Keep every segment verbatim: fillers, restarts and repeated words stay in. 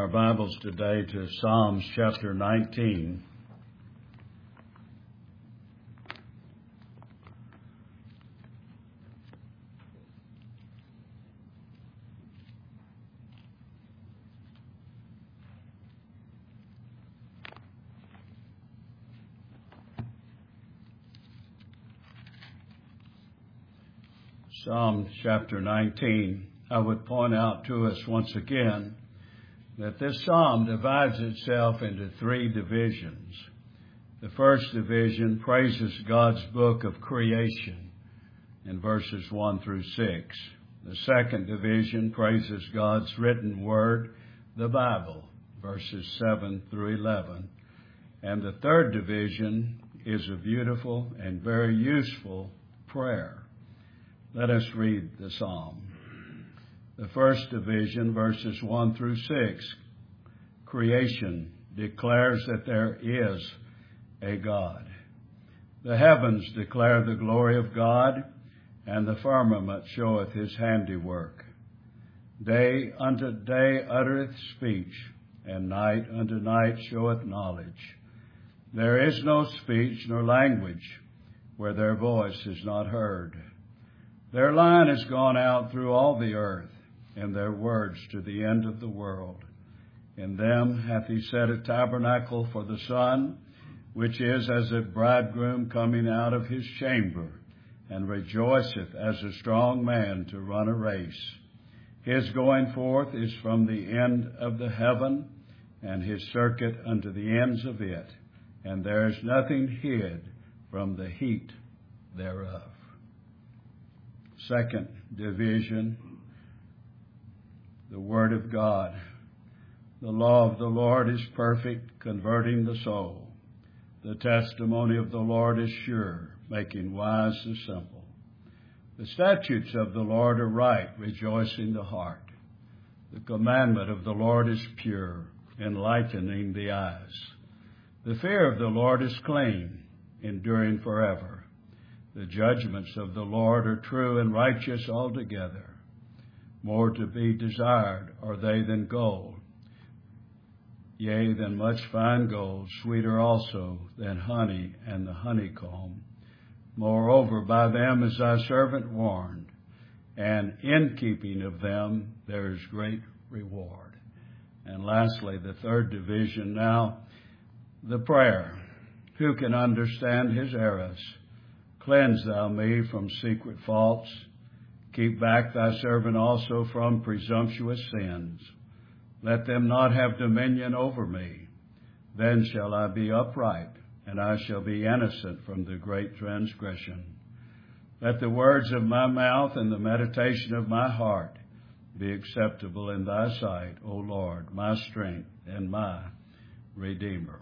our Bibles today to Psalms chapter nineteen. Psalm chapter nineteen, I would point out to us once again that this psalm divides itself into three divisions. The first division praises God's book of creation in verses one through six. The second division praises God's written word, the Bible, verses seven through eleven. And the third division is a beautiful and very useful prayer. Let us read the psalm. The first division, verses one through six, creation declares that there is a God. The heavens declare the glory of God, and the firmament showeth his handiwork. Day unto day uttereth speech, and night unto night showeth knowledge. There is no speech nor language where their voice is not heard. Their line is gone out through all the earth, and their words to the end of the world. In them hath he set a tabernacle for the sun, which is as a bridegroom coming out of his chamber, and rejoiceth as a strong man to run a race. His going forth is from the end of the heaven, and his circuit unto the ends of it, and there is nothing hid from the heat thereof. Second division, the Word of God. The law of the Lord is perfect, converting the soul. The testimony of the Lord is sure, making wise the simple. The statutes of the Lord are right, rejoicing the heart. The commandment of the Lord is pure, enlightening the eyes. The fear of the Lord is clean, enduring forever. The judgments of the Lord are true and righteous altogether. More to be desired are they than gold, yea, than much fine gold, sweeter also than honey and the honeycomb. Moreover, by them is thy servant warned, and in keeping of them there is great reward. And lastly, the third division now, the prayer. Who can understand his errors? Cleanse thou me from secret faults. Keep back thy servant also from presumptuous sins. Let them not have dominion over me. Then shall I be upright, and I shall be innocent from the great transgression. Let the words of my mouth and the meditation of my heart be acceptable in thy sight, O Lord, my strength and my Redeemer.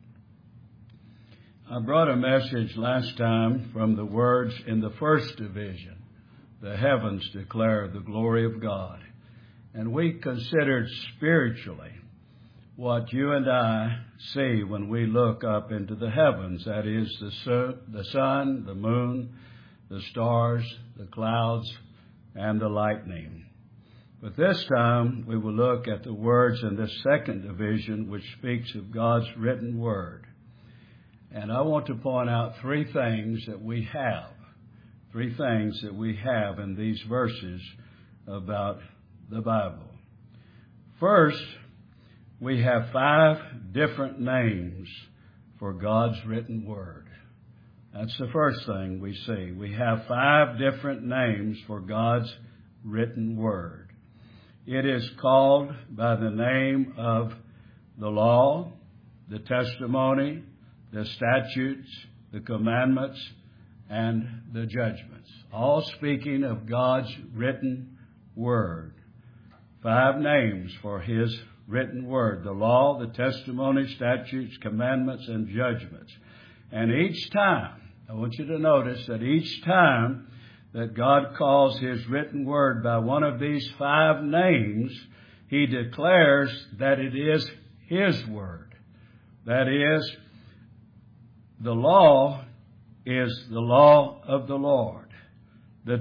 I brought a message last time from the words in the first division. The heavens declare the glory of God. And we considered spiritually what you and I see when we look up into the heavens. That is the sun, the sun, the moon, the stars, the clouds, and the lightning. But this time we will look at the words in the second division, which speaks of God's written word. And I want to point out three things that we have, three things that we have in these verses about the Bible. First, we have five different names for God's written word. That's the first thing we see. We have five different names for God's written word. It is called by the name of the law, the testimony, the statutes, the commandments, and the judgments, all speaking of God's written word. Five names for his written word: the law, the testimony, statutes, commandments, and judgments. And each time, I want you to notice that each time that God calls his written word by one of these five names, he declares that it is his word. That is, the law is the law of the Lord. The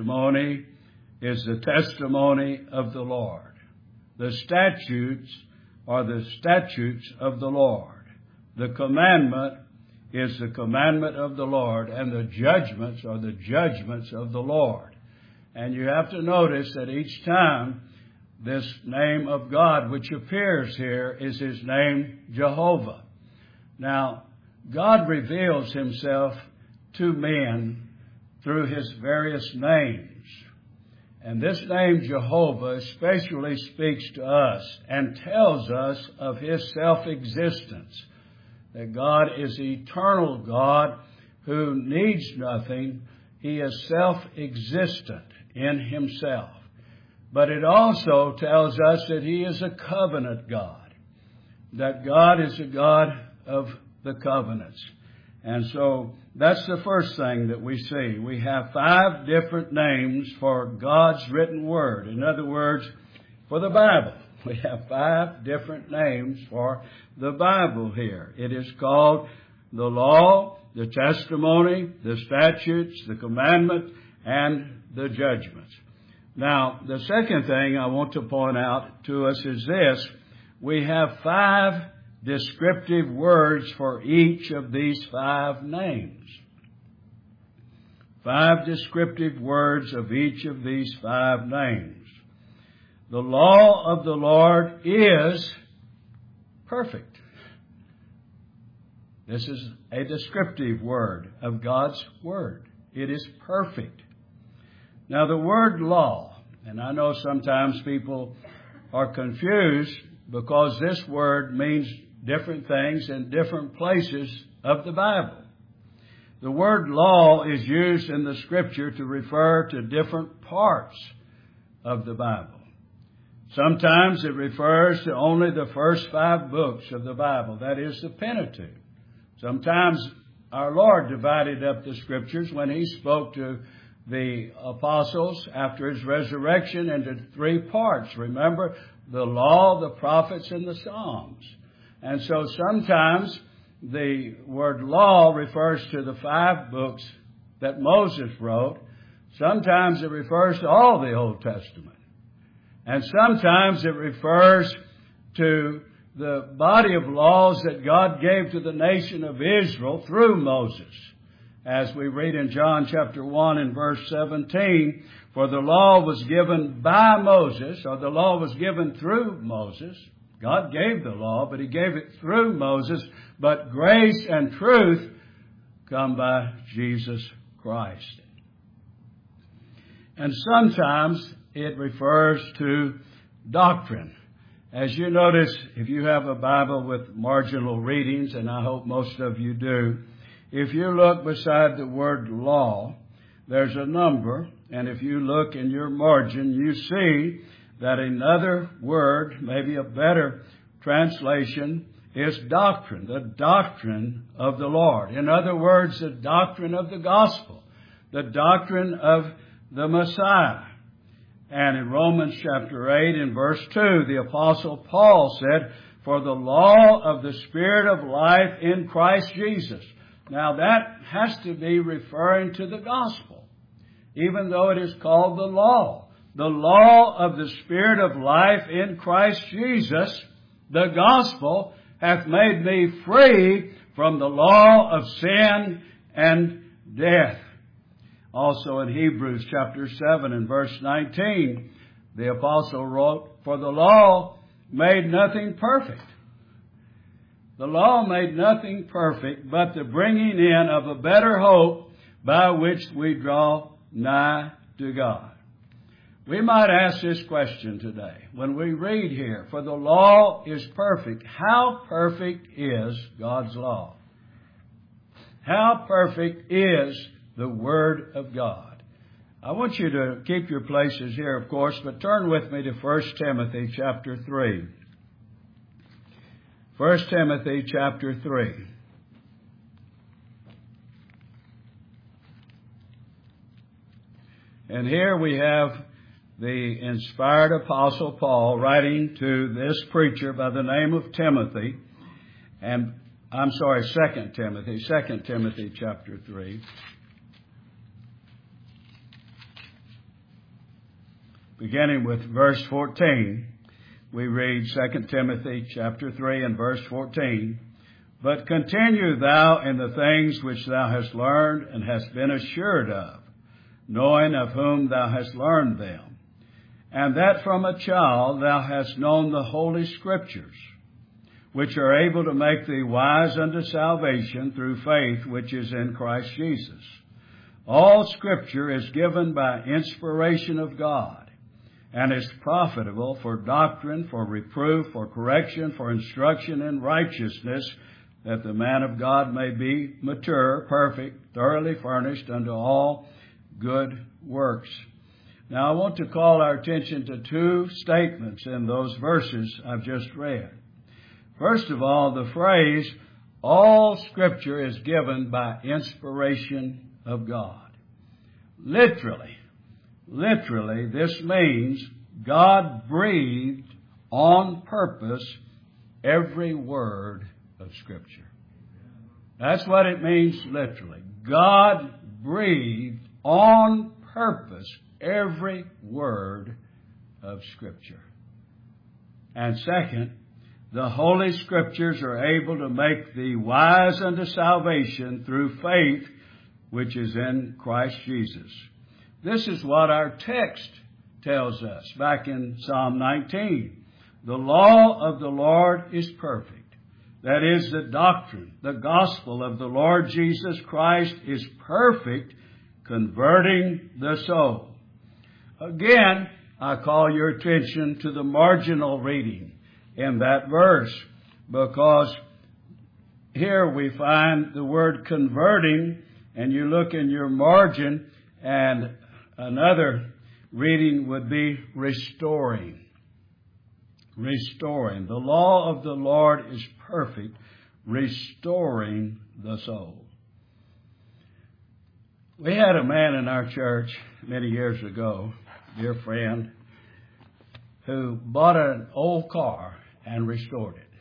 testimony is the testimony of the Lord. The statutes are the statutes of the Lord. The commandment is the commandment of the Lord, and the judgments are the judgments of the Lord. And you have to notice that each time this name of God which appears here is His name Jehovah. Now, God reveals Himself to men through His various names. And this name Jehovah especially speaks to us and tells us of His self-existence. That God is the eternal God who needs nothing. He is self-existent in Himself. But it also tells us that He is a covenant God. That God is a God of the covenants. And so that's the first thing that we see. We have five different names for God's written word. In other words, for the Bible. We have five different names for the Bible here. It is called the law, the testimony, the statutes, the commandment, and the judgments. Now, the second thing I want to point out to us is this. We have five descriptive words for each of these five names. Five descriptive words of each of these five names. The law of the Lord is perfect. This is a descriptive word of God's Word. It is perfect. Now the word law, and I know sometimes people are confused because this word means different things in different places of the Bible. The word law is used in the Scripture to refer to different parts of the Bible. Sometimes it refers to only the first five books of the Bible, that is the Pentateuch. Sometimes our Lord divided up the Scriptures when He spoke to the apostles after His resurrection into three parts. Remember, the law, the prophets, and the Psalms. And so sometimes the word law refers to the five books that Moses wrote. Sometimes it refers to all the Old Testament. And sometimes it refers to the body of laws that God gave to the nation of Israel through Moses. As we read in John chapter one and verse seventeen, for the law was given by Moses, or the law was given through Moses. God gave the law, but He gave it through Moses. But grace and truth come by Jesus Christ. And sometimes it refers to doctrine. As you notice, if you have a Bible with marginal readings, and I hope most of you do, if you look beside the word law, there's a number, and if you look in your margin, you see that another word, maybe a better translation, is doctrine, the doctrine of the Lord. In other words, the doctrine of the gospel, the doctrine of the Messiah. And in Romans chapter eight and verse two, the Apostle Paul said, for the law of the Spirit of life in Christ Jesus. Now that has to be referring to the gospel, even though it is called the law. The law of the Spirit of life in Christ Jesus, the gospel, hath made me free from the law of sin and death. Also in Hebrews chapter seven and verse nineteen, the apostle wrote, for the law made nothing perfect. The law made nothing perfect, but the bringing in of a better hope by which we draw nigh to God. We might ask this question today. When we read here, for the law is perfect, how perfect is God's law? How perfect is the Word of God? I want you to keep your places here, of course, but turn with me to First Timothy chapter three. First Timothy chapter three. And here we have the inspired Apostle Paul writing to this preacher by the name of Timothy. And I'm sorry, Second Timothy, Second Timothy chapter three. Beginning with verse fourteen. we read Second Timothy chapter three and verse fourteen, "But continue thou in the things which thou hast learned and hast been assured of, knowing of whom thou hast learned them, and that from a child thou hast known the Holy Scriptures, which are able to make thee wise unto salvation through faith which is in Christ Jesus. All Scripture is given by inspiration of God, and is profitable for doctrine, for reproof, for correction, for instruction in righteousness, that the man of God may be mature, perfect, thoroughly furnished unto all good works." Now I want to call our attention to two statements in those verses I've just read. First of all, the phrase, "all Scripture is given by inspiration of God." Literally, literally, this means God breathed on purpose every word of Scripture. That's what it means literally. God breathed on purpose every word of Scripture. And second, the Holy Scriptures are able to make thee wise unto salvation through faith which is in Christ Jesus. This is what our text tells us back in Psalm nineteen. "The law of the Lord is perfect." That is, the doctrine, the gospel of the Lord Jesus Christ is perfect, converting the soul. Again, I call your attention to the marginal reading in that verse, because here we find the word converting, and you look in your margin, and another reading would be restoring. Restoring. The law of the Lord is perfect, restoring the soul. We had a man in our church many years ago, dear friend, who bought an old car and restored it.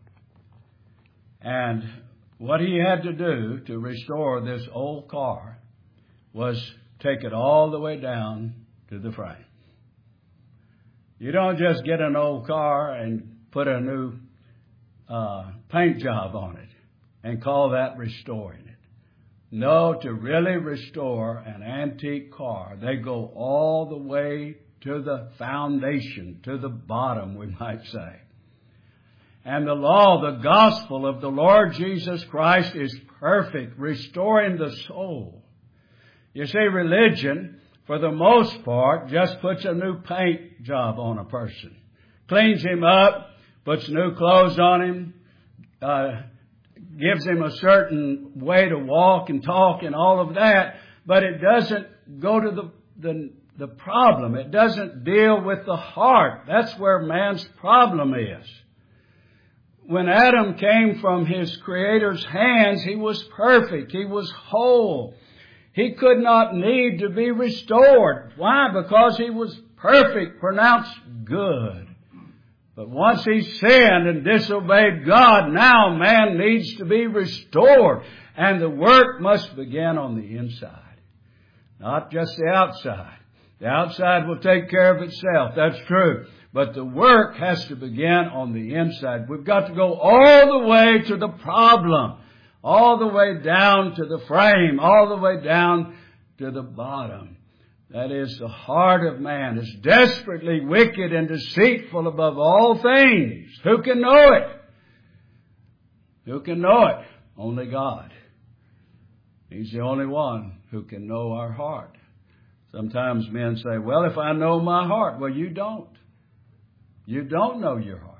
And what he had to do to restore this old car was take it all the way down to the frame. You don't just get an old car and put a new uh, paint job on it and call that restoring it. No, to really restore an antique car, they go all the way to the foundation, to the bottom, we might say. And the law, the gospel of the Lord Jesus Christ is perfect, restoring the soul. You see, religion, for the most part, just puts a new paint job on a person. Cleans him up, puts new clothes on him, uh, gives him a certain way to walk and talk and all of that, but it doesn't go to the, the, the problem. It doesn't deal with the heart. That's where man's problem is. When Adam came from his Creator's hands, he was perfect. He was whole. He could not need to be restored. Why? Because he was perfect, pronounced good. But once he sinned and disobeyed God, now man needs to be restored. And the work must begin on the inside, not just the outside. The outside will take care of itself. That's true. But the work has to begin on the inside. We've got to go all the way to the problem, all the way down to the frame, all the way down to the bottom. That is, the heart of man is desperately wicked and deceitful above all things. Who can know it? Who can know it? Only God. He's the only one who can know our heart. Sometimes men say, well, if I know my heart. Well, you don't. You don't know your heart.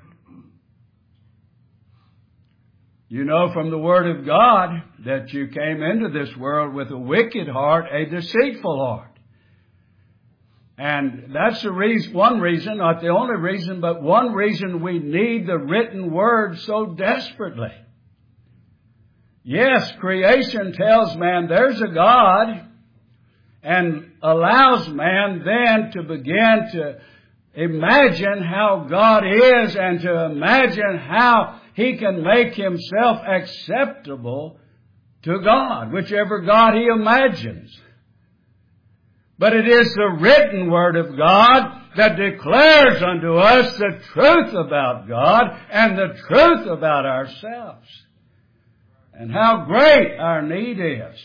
You know from the Word of God that you came into this world with a wicked heart, a deceitful heart. And that's the reason, one reason, not the only reason, but one reason we need the written Word so desperately. Yes, creation tells man there's a God and allows man then to begin to imagine how God is and to imagine how he can make himself acceptable to God, whichever God he imagines. But it is the written Word of God that declares unto us the truth about God and the truth about ourselves. And how great our need is.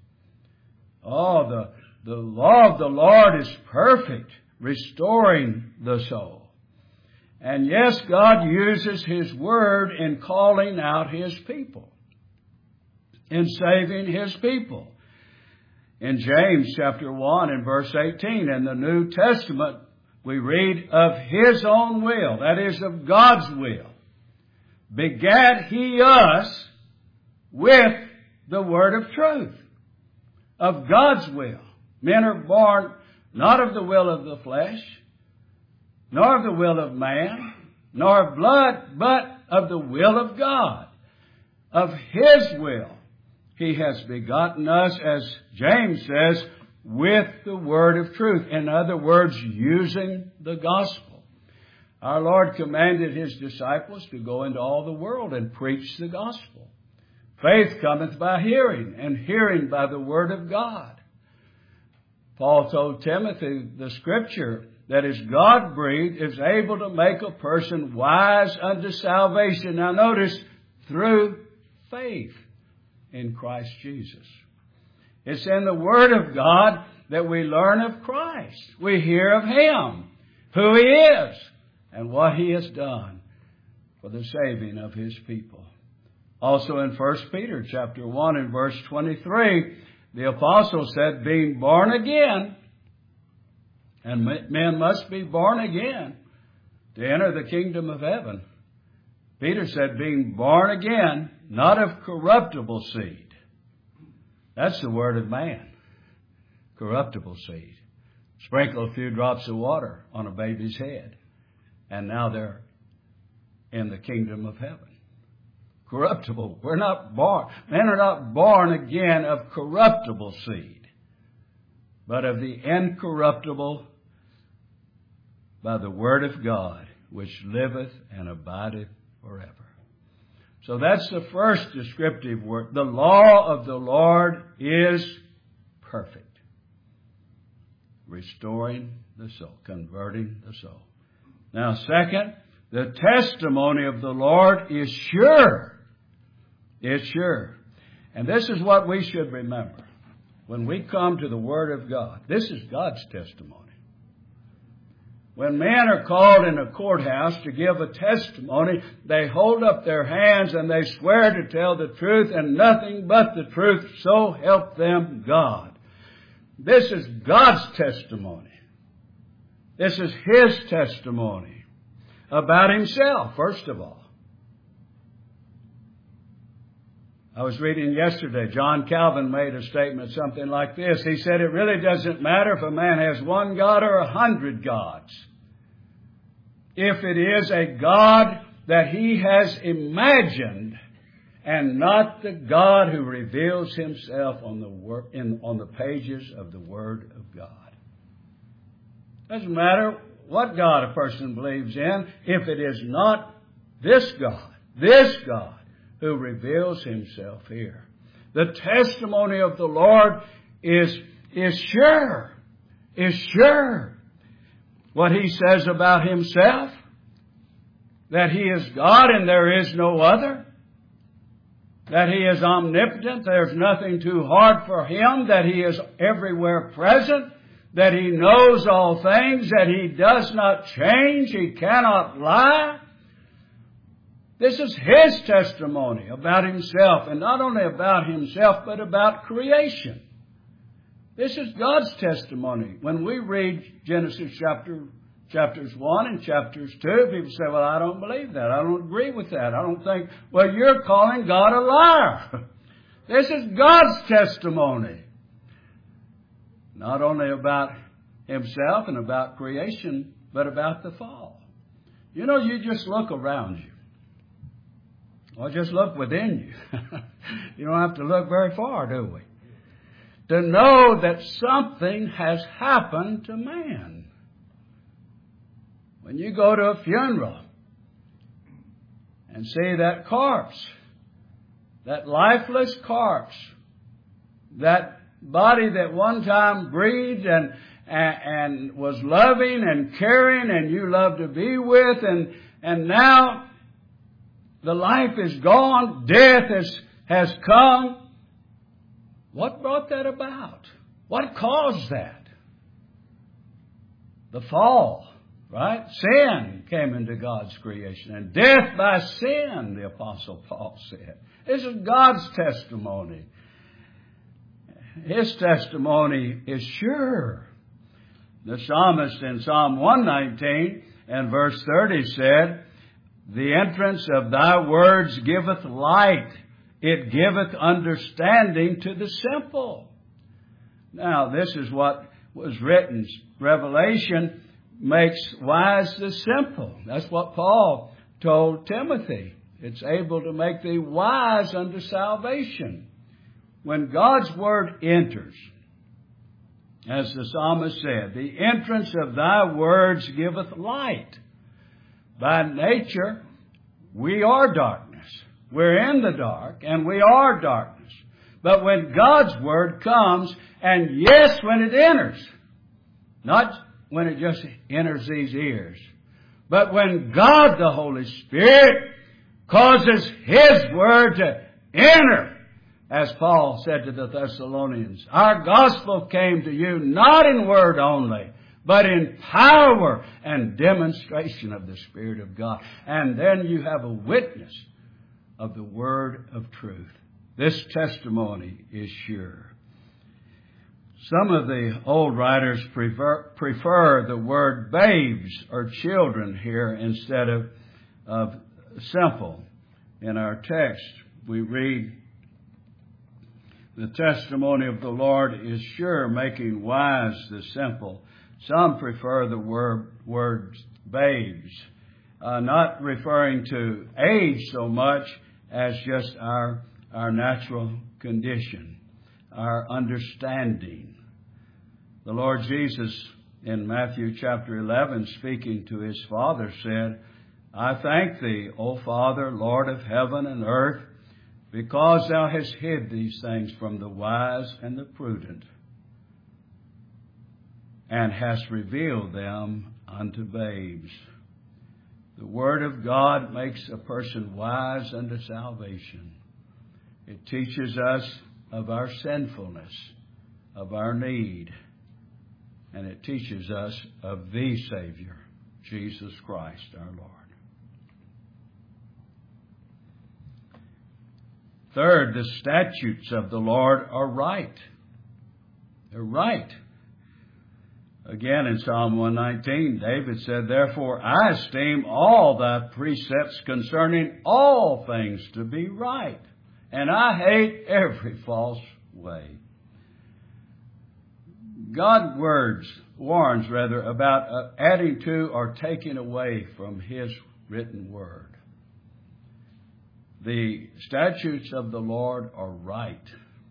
Oh, the, the law of the Lord is perfect, restoring the soul. And yes, God uses His Word in calling out His people, in saving His people. In James chapter one and verse eighteen, in the New Testament, we read of His own will, that is, of God's will. Begat He us with the word of truth, of God's will. Men are born not of the will of the flesh, nor of the will of man, nor of blood, but of the will of God. Of His will He has begotten us, as James says, with the word of truth. In other words, using the gospel. Our Lord commanded His disciples to go into all the world and preach the gospel. Faith cometh by hearing, and hearing by the word of God. Paul told Timothy, the Scripture that is God-breathed is able to make a person wise unto salvation. Now notice, through faith in Christ Jesus. It's in the Word of God that we learn of Christ. We hear of Him, who He is, and what He has done for the saving of His people. Also in First Peter chapter one and verse twenty-three, the apostle said, being born again, and men must be born again to enter the kingdom of heaven. Peter said, being born again, not of corruptible seed. That's the word of man. Corruptible seed. Sprinkle a few drops of water on a baby's head, and now they're in the kingdom of heaven. Corruptible. We're not born. Men are not born again of corruptible seed, but of the incorruptible by the word of God, which liveth and abideth forever. So that's the first descriptive word. The law of the Lord is perfect. Restoring the soul, converting the soul. Now, second, the testimony of the Lord is sure. It's sure. And this is what we should remember when we come to the Word of God. This is God's testimony. When men are called in a courthouse to give a testimony, they hold up their hands and they swear to tell the truth and nothing but the truth, so help them God. This is God's testimony. This is His testimony about Himself, first of all. I was reading yesterday, John Calvin made a statement something like this. He said, it really doesn't matter if a man has one God or a hundred gods. If it is a God that he has imagined and not the God who reveals Himself on the wor- in, on the pages of the Word of God. Doesn't matter what God a person believes in if it is not this God, this God, who reveals Himself here. The testimony of the Lord is, is sure, is sure. What He says about Himself, that He is God and there is no other, that He is omnipotent, there's nothing too hard for Him, that He is everywhere present, that He knows all things, that He does not change, He cannot lie. This is His testimony about Himself, and not only about Himself, but about creation. This is God's testimony. When we read Genesis chapter, chapters one and chapters two, people say, well, I don't believe that. I don't agree with that. I don't think, well, you're calling God a liar. This is God's testimony. Not only about Himself and about creation, but about the fall. You know, you just look around you. Well, just look within you. You don't have to look very far, do we? To know that something has happened to man. When you go to a funeral and see that corpse, that lifeless corpse, that body that one time breathed and, and, and was loving and caring and you loved to be with, and, and now the life is gone, death has, has come. What brought that about? What caused that? The fall. Right? Sin came into God's creation. And death by sin, the Apostle Paul said. This is God's testimony. His testimony is sure. The psalmist in Psalm one nineteen and verse thirty said, "The entrance of thy words giveth light. It giveth understanding to the simple." Now, this is what was written. Revelation makes wise the simple. That's what Paul told Timothy. It's able to make thee wise unto salvation. When God's word enters, as the psalmist said, the entrance of thy words giveth light. By nature, we are darkness. We're in the dark, and we are darkness. But when God's word comes, and yes, when it enters, not when it just enters these ears, but when God the Holy Spirit causes His word to enter, as Paul said to the Thessalonians, our gospel came to you not in word only, but in power and demonstration of the Spirit of God. And then you have a witness of the word of truth. This testimony is sure. Some of the old writers prefer, prefer the word babes or children here instead of, of simple. In our text, we read, "The testimony of the Lord is sure, making wise the simple." Some prefer the word, word babes, uh, not referring to age so much as just our, our natural condition, our understanding. The Lord Jesus in Matthew chapter eleven, speaking to His Father, said, "I thank Thee, O Father, Lord of heaven and earth, because Thou hast hid these things from the wise and the prudent, and hast revealed them unto babes." The Word of God makes a person wise unto salvation. It teaches us of our sinfulness, of our need, and it teaches us of the Savior, Jesus Christ our Lord. Third, the statutes of the Lord are right. They're right. Again, in Psalm one nineteen, David said, "Therefore I esteem all thy precepts concerning all things to be right, and I hate every false way." God's words warns rather about uh, adding to or taking away from His written word. The statutes of the Lord are right.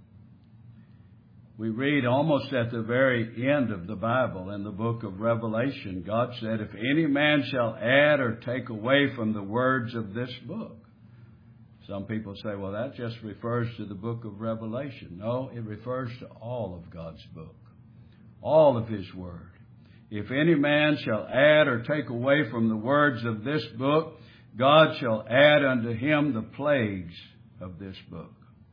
We read almost at the very end of the Bible, in the book of Revelation, God said, "If any man shall add or take away from the words of this book." Some people say, well, that just refers to the book of Revelation. No, it refers to all of God's book, all of His word. "If any man shall add or take away from the words of this book, God shall add unto him the plagues of this book."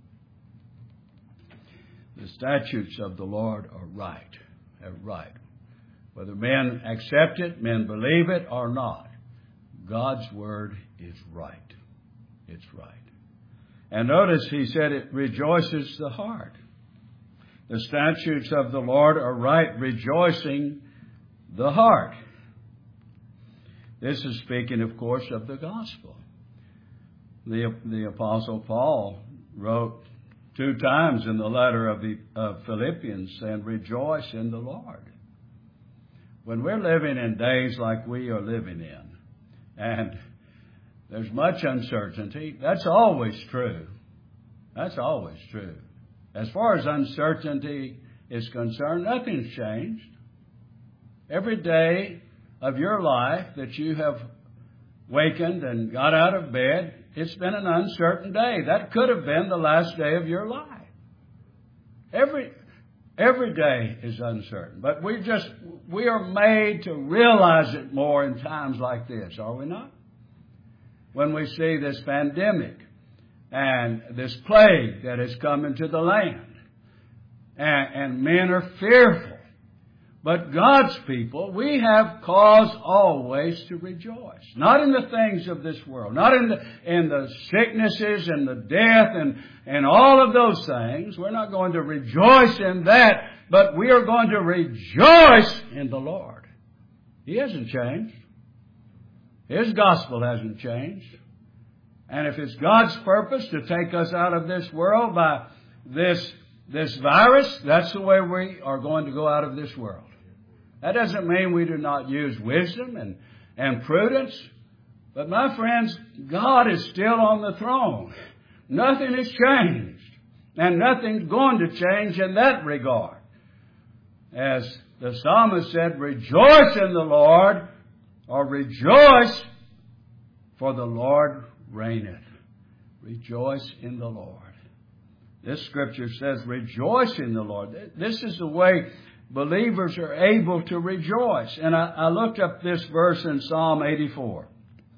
The statutes of the Lord are right. They're right. Whether men accept it, men believe it or not, God's word is right. It's right. And notice He said it rejoices the heart. The statutes of the Lord are right, rejoicing the heart. This is speaking, of course, of the gospel. The, the Apostle Paul wrote two times in the letter of, the, of Philippians saying, "Rejoice in the Lord." When we're living in days like we are living in, and there's much uncertainty, that's always true. That's always true. As far as uncertainty is concerned, nothing's changed. Every day of your life that you have wakened and got out of bed, it's been an uncertain day. That could have been the last day of your life. Every Every day is uncertain. But we just, we are made to realize it more in times like this, are we not? When we see this pandemic and this plague that has come into the land. And, and men are fearful. But God's people, we have cause always to rejoice. Not in the things of this world. Not in the, in the sicknesses and the death and, and all of those things. We're not going to rejoice in that. But we are going to rejoice in the Lord. He hasn't changed. His gospel hasn't changed. And if it's God's purpose to take us out of this world by this, this virus, that's the way we are going to go out of this world. That doesn't mean we do not use wisdom and, and prudence. But my friends, God is still on the throne. Nothing has changed. And nothing's going to change in that regard. As the psalmist said, rejoice in the Lord, or rejoice, for the Lord reigneth. Rejoice in the Lord. This scripture says, rejoice in the Lord. This is the way believers are able to rejoice. And I, I looked up this verse in Psalm eighty-four.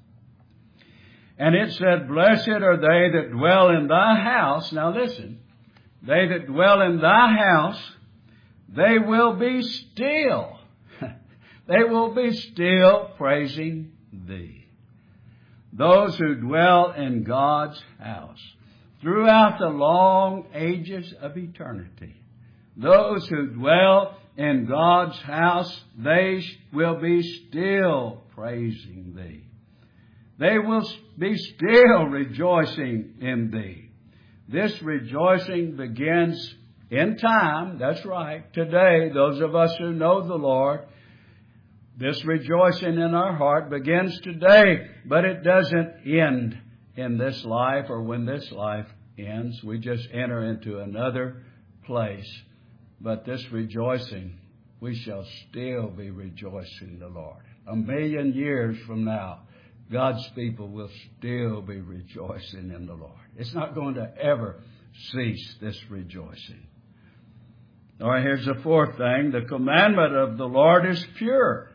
And it said, blessed are they that dwell in thy house. Now listen. They that dwell in thy house, they will be still. They will be still praising thee. Those who dwell in God's house throughout the long ages of eternity. Those who dwell in God's house, they will be still praising thee. They will be still rejoicing in thee. This rejoicing begins in time. That's right. Today, those of us who know the Lord, this rejoicing in our heart begins today, but it doesn't end in this life or when this life ends. We just enter into another place. But this rejoicing, we shall still be rejoicing in the Lord. A million years from now, God's people will still be rejoicing in the Lord. It's not going to ever cease, this rejoicing. All right, here's the fourth thing. The commandment of the Lord is pure.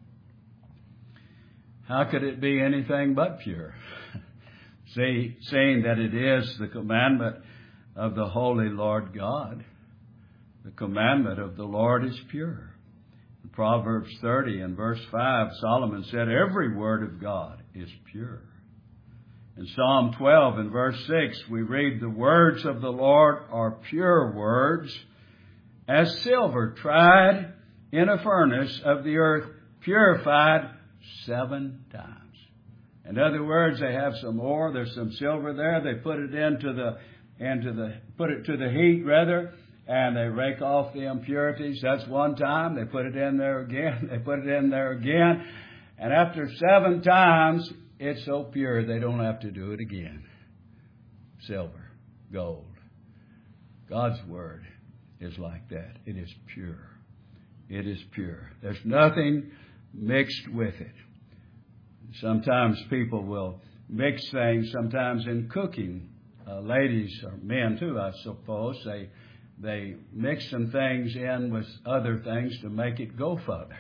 How could it be anything but pure? See, seeing that it is the commandment of the holy Lord God. The commandment of the Lord is pure. In Proverbs thirty and verse five, Solomon said, every word of God is pure. In Psalm twelve and verse six, we read, the words of the Lord are pure words, as silver tried in a furnace of the earth, purified seven times. In other words, they have some ore, there's some silver there, they put it into the, into the, put it to the heat rather, and they rake off the impurities. That's one time. They put it in there again. They put it in there again. And after seven times, it's so pure they don't have to do it again. Silver, gold. God's Word is like that. It is pure. It is pure. There's nothing mixed with it. Sometimes people will mix things, sometimes in cooking. Uh, ladies, or men too, I suppose, they They mix some things in with other things to make it go further.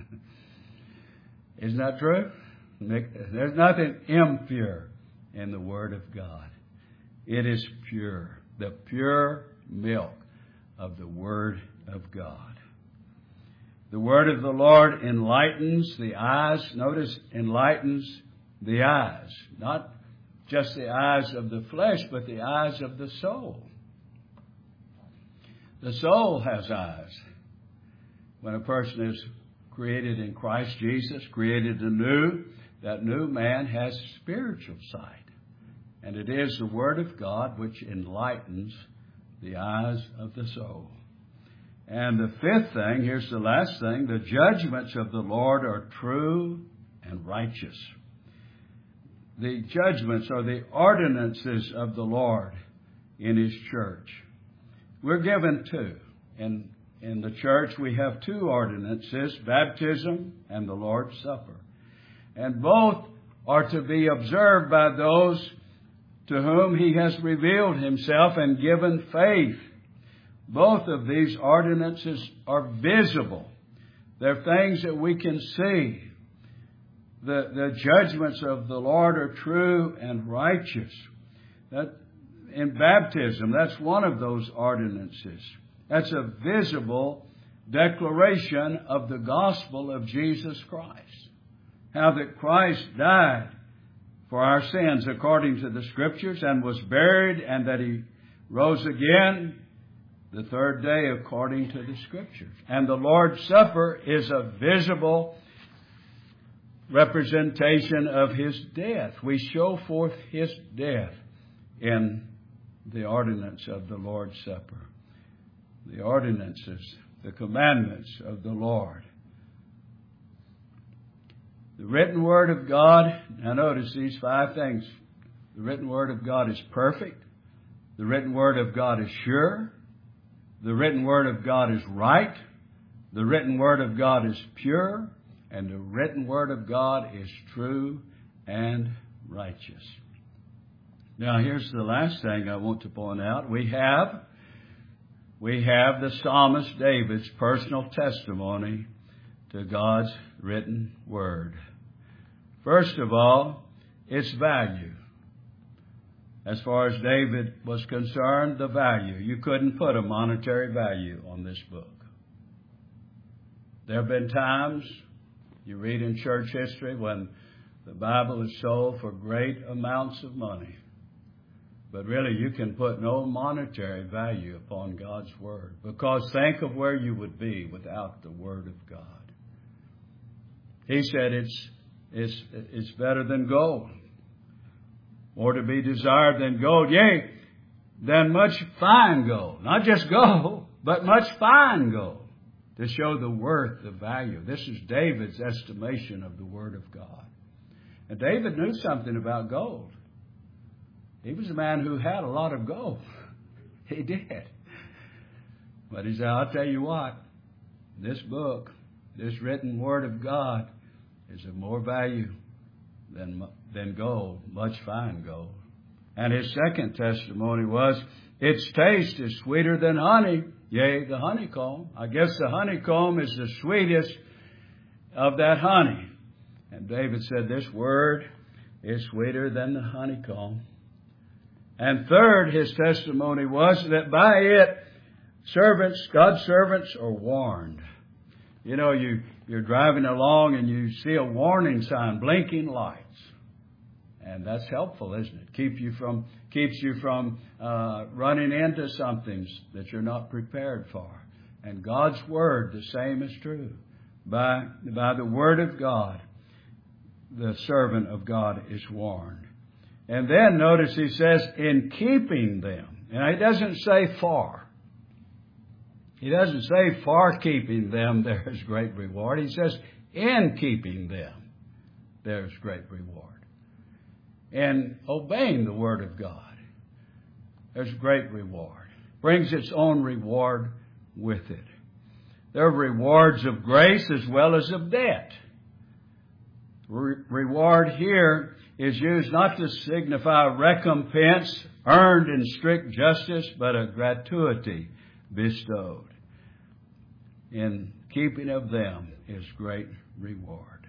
Isn't that true? There's nothing impure in the Word of God. It is pure. The pure milk of the Word of God. The Word of the Lord enlightens the eyes. Notice, enlightens the eyes. Not just the eyes of the flesh, but the eyes of the soul. The soul has eyes. When a person is created in Christ Jesus, created anew, that new man has spiritual sight. And it is the Word of God which enlightens the eyes of the soul. And the fifth thing, here's the last thing, the judgments of the Lord are true and righteous. The judgments are the ordinances of the Lord in His church. We're given two. In, in the church, we have two ordinances, baptism and the Lord's Supper. And both are to be observed by those to whom He has revealed Himself and given faith. both of these ordinances are visible. They're things that we can see. The, the judgments of the Lord are true and righteous. That, in baptism, that's one of those ordinances. That's a visible declaration of the gospel of Jesus Christ. How that Christ died for our sins according to the Scriptures and was buried, and that He rose again the third day according to the Scriptures. And the Lord's Supper is a visible representation of His death. We show forth His death in the ordinance of the Lord's Supper. The ordinances, the commandments of the Lord. The written Word of God, now notice these five things. The written Word of God is perfect. The written Word of God is sure. The written Word of God is right. The written Word of God is pure. And the written Word of God is true and righteous. Now here's the last thing I want to point out. We have, we have the psalmist David's personal testimony to God's written Word. First of all, its value. As far as David was concerned, the value. You couldn't put a monetary value on this book. There have been times, you read in church history, when the Bible is sold for great amounts of money. But really, you can put no monetary value upon God's Word. Because think of where you would be without the Word of God. He said it's, it's, it's better than gold. More to be desired than gold. Yea, than much fine gold. Not just gold, but much fine gold. To show the worth, the value. This is David's estimation of the Word of God. And David knew something about gold. He was a man who had a lot of gold. He did. But he said, I'll tell you what, this book, this written Word of God is of more value than, than gold, much fine gold. And his second testimony was, its taste is sweeter than honey. Yea, the honeycomb. I guess the honeycomb is the sweetest of that honey. And David said, this Word is sweeter than the honeycomb. And third, his testimony was that by it, servants, God's servants are warned. You know, you, you're driving along and you see a warning sign, blinking lights. And that's helpful, isn't it? Keep you from, keeps you from uh, running into something that you're not prepared for. And God's Word, the same is true. By, by the Word of God, the servant of God is warned. And then notice he says, in keeping them. And he doesn't say for. He doesn't say for keeping them there is great reward. He says, in keeping them there is great reward. In obeying the Word of God, there's great reward. Brings its own reward with it. There are rewards of grace as well as of debt. Re- reward here is used not to signify recompense earned in strict justice, but a gratuity bestowed. In keeping of them is great reward.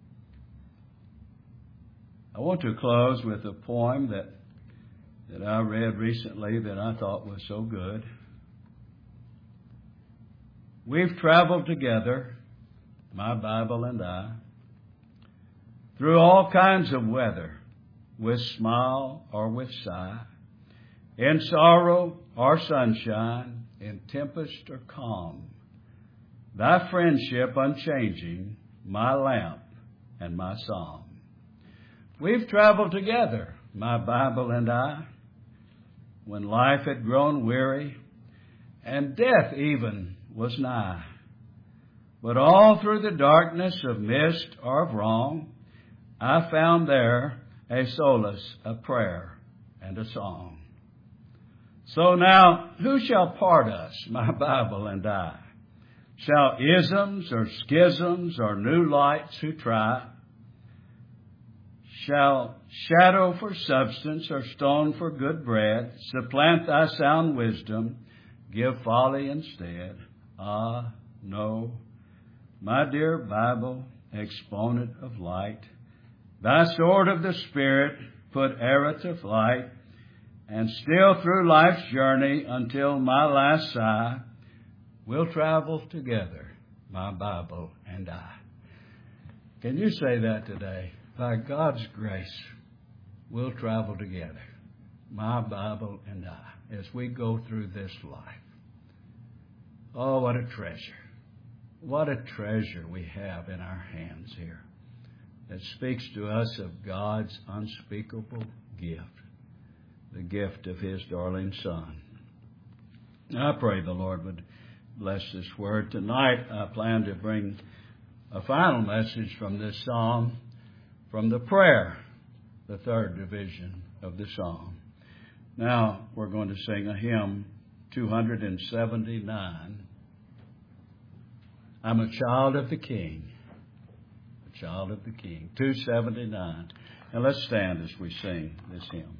I want to close with a poem that, that I read recently that I thought was so good. We've traveled together, my Bible and I, through all kinds of weather, with smile or with sigh, in sorrow or sunshine, in tempest or calm. Thy friendship unchanging, my lamp and my psalm. We've traveled together, my Bible and I, when life had grown weary and death even was nigh. But all through the darkness of mist or of wrong, I found there a solace, a prayer, and a song. So now, who shall part us, my Bible and I? Shall isms or schisms or new lights who try? Shall shadow for substance or stone for good bread supplant thy sound wisdom, give folly instead. Ah, no. My dear Bible, exponent of light, thy sword of the Spirit put error to flight, and still through life's journey until my last sigh, we'll travel together, my Bible and I. Can you say that today? By God's grace, we'll travel together, my Bible and I, as we go through this life. Oh, what a treasure. What a treasure we have in our hands here that speaks to us of God's unspeakable gift, the gift of His darling Son. I pray the Lord would bless this word. Tonight I plan to bring a final message from this psalm, from the prayer, the third division of the psalm. Now we're going to sing a hymn, two seventy-nine. I'm a child of the King. A child of the King. two seventy-nine. And let's stand as we sing this hymn.